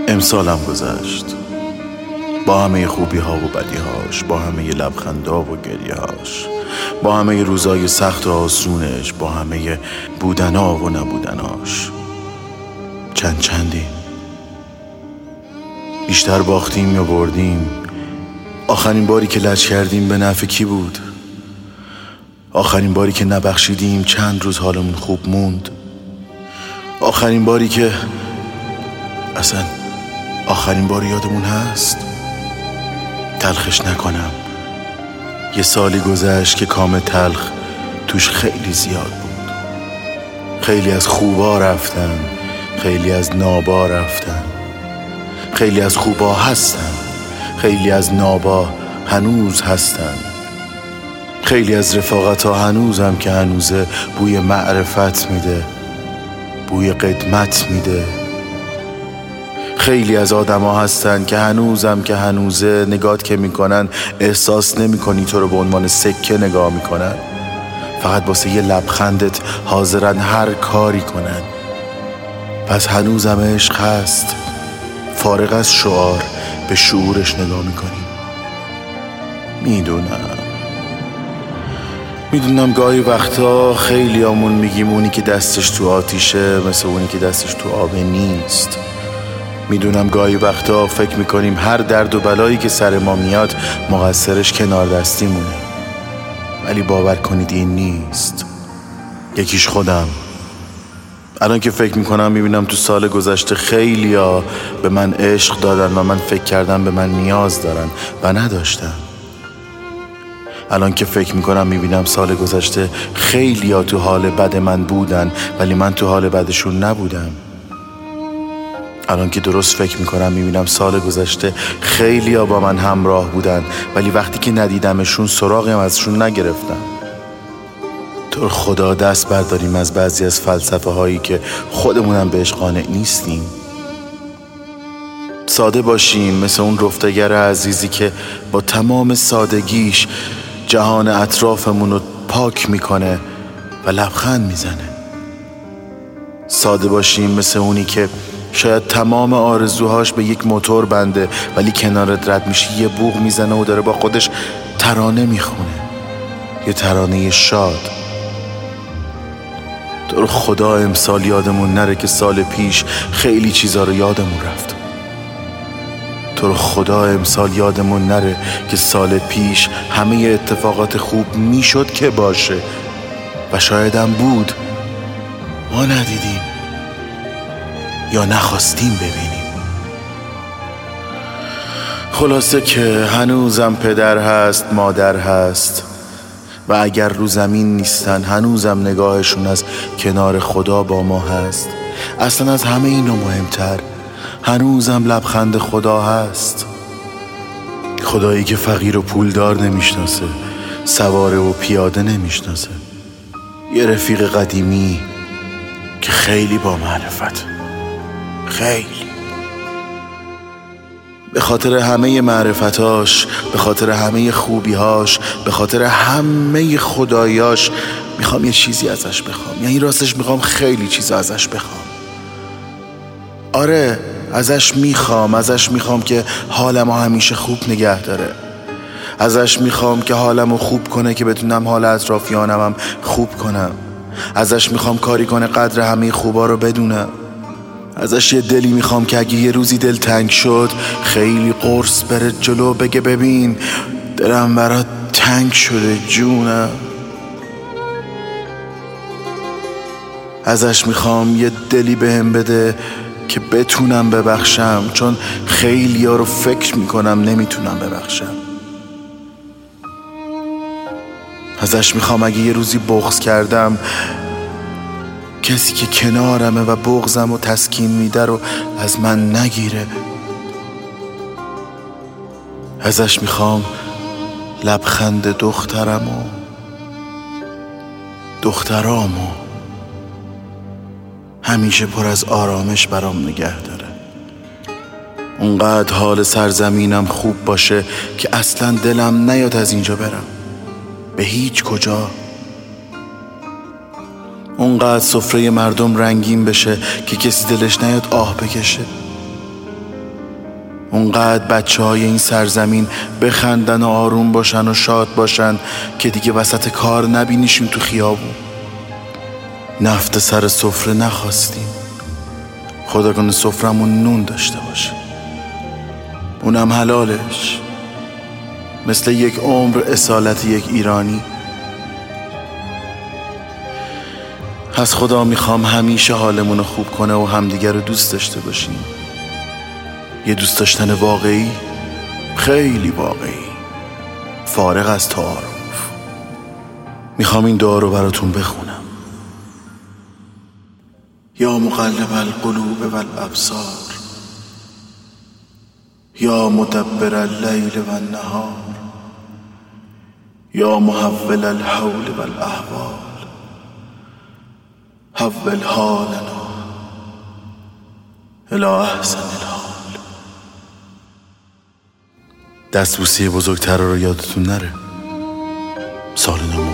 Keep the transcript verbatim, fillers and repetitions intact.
امسالم گذشت با همه خوبی ها و بدی هاش، با همه لبخندا و گریه هاش، با همه روزای سخت و آسونش، با همه بودنا و نبودناش. چند چندیم، بیشتر باختیم یا بردیم؟ آخرین باری که لج کردیم به نفع کی بود؟ آخرین باری که نبخشیدیم چند روز حالمون خوب موند؟ آخرین باری که اصلا آخرین بار یادمون هست؟ تلخش نکنم، یه سالی گذشت که کام تلخ توش خیلی زیاد بود. خیلی از خوبا رفتن، خیلی از نابا رفتن، خیلی از خوبا هستن، خیلی از نابا هنوز هستن، خیلی از رفاقت ها هنوزم که هنوزه بوی معرفت میده، بوی قدمت میده. خیلی از آدم ها هستن که هنوزم که هنوزه نگات که میکنن احساس نمیکنی تو رو به عنوان سکه نگاه میکنن، فقط واسه یه لبخندت حاضرن هر کاری کنن. پس هنوزم عشق هست، فارغ از شعار به شعورش نگاه میکنیم. میدونم میدونم گاهی وقتا خیلی آمون میگیم اونی که دستش تو آتیشه مثل اونی که دستش تو آب نیست. میدونم گاهی وقتا فکر میکنیم هر درد و بلایی که سر ما میاد مقصرش کنار دستیمونه، ولی باور کنید این نیست. یکیش خودم. الان که فکر میکنم میبینم تو سال گذشته خیلیا به من عشق دادن و من فکر کردم به من نیاز دارن و نداشتن. الان که فکر میکنم میبینم سال گذشته خیلیا تو حال بد من بودن ولی من تو حال بدشون نبودم. الان که درست فکر میکنم میبینم سال گذشته خیلیا با من همراه بودن ولی وقتی که ندیدمشون سراغم ازشون نگرفتم. تو خدا دست برداریم از بعضی از فلسفه هایی که خودمونم بهش قانع نیستیم. ساده باشیم مثل اون رفتگر عزیزی که با تمام سادگیش جهان اطرافمون رو پاک میکنه و لبخند میزنه. ساده باشیم مثل اونی که شاید تمام آرزوهاش به یک موتور بنده ولی کنارت رد میشه یه بوق میزنه و داره با خودش ترانه میخونه، یه ترانه شاد. تو رو خدا امسال یادمون نره که سال پیش خیلی چیزا رو یادمون رفت. تو رو خدا امسال یادمون نره که سال پیش همه اتفاقات خوب میشد که باشه و شایدم بود، ما ندیدیم یا نخواستیم ببینیم. خلاصه که هنوزم پدر هست، مادر هست و اگر رو زمین نیستن هنوزم نگاهشون از کنار خدا با ما هست. اصلا از همه اینا مهمتر هنوزم لبخند خدا هست. خدایی که فقیر و پولدار نمیشناسه، سواره و پیاده نمیشناسه، یه رفیق قدیمی که خیلی با معرفت، خیلی به خاطر همه معرفتاش، به خاطر همه خوبیهاش، به خاطر همه خدایاش میخوام یه چیزی ازش بخوام. یعنی راستش میخوام خیلی چیز ازش بخوام. آره ازش میخوام ازش میخوام که حالمو همیشه خوب نگه داره. ازش میخوام که حالمو خوب کنه که بتونم حال اطرافیانم خوب کنم. ازش میخوام کاری کنه قدر همه خوبا رو بدونم. ازش یه دلی میخوام که اگه یه روزی دل تنگ شد خیلی قرص بره جلو بگه ببین دلم برات تنگ شده جونم. ازش میخوام یه دلی بهم بده که بتونم ببخشم، چون خیلی ها رو فکر میکنم نمیتونم ببخشم. ازش میخوام اگه یه روزی بغض کردم کسی که کنارمه و بغضم و تسکین میده رو از من نگیره. ازش میخوام لبخند دخترم و دخترامو همیشه پر از آرامش برام نگه داره. اونقدر حال سرزمینم خوب باشه که اصلا دلم نیاد از اینجا برم به هیچ کجا. اونقدر سفره مردم رنگین بشه که کسی دلش نیاد آه بکشه. اونقدر بچه های این سرزمین بخندن و آروم باشن و شاد باشن که دیگه وسط کار نبینیشیم تو خیابون. نفت سر سفره نخواستیم، خدا کنه سفرمون نون داشته باشه، اونم حلالش، مثل یک عمر اصالت یک ایرانی. از خدا میخوام همیشه حالمون رو خوب کنه و همدیگر رو دوست داشته باشیم. یه دوست داشتن واقعی، خیلی واقعی، فارغ از تعارف. میخوام این دعا رو براتون بخونم. یا مقلب القلوب والابصار، یا مدبر اللیل والنهار، یا محول الحول والاحوال، حول حالنا الی احسن الحال. دستبوسی بزرگتر رو یادتون نره. سال نو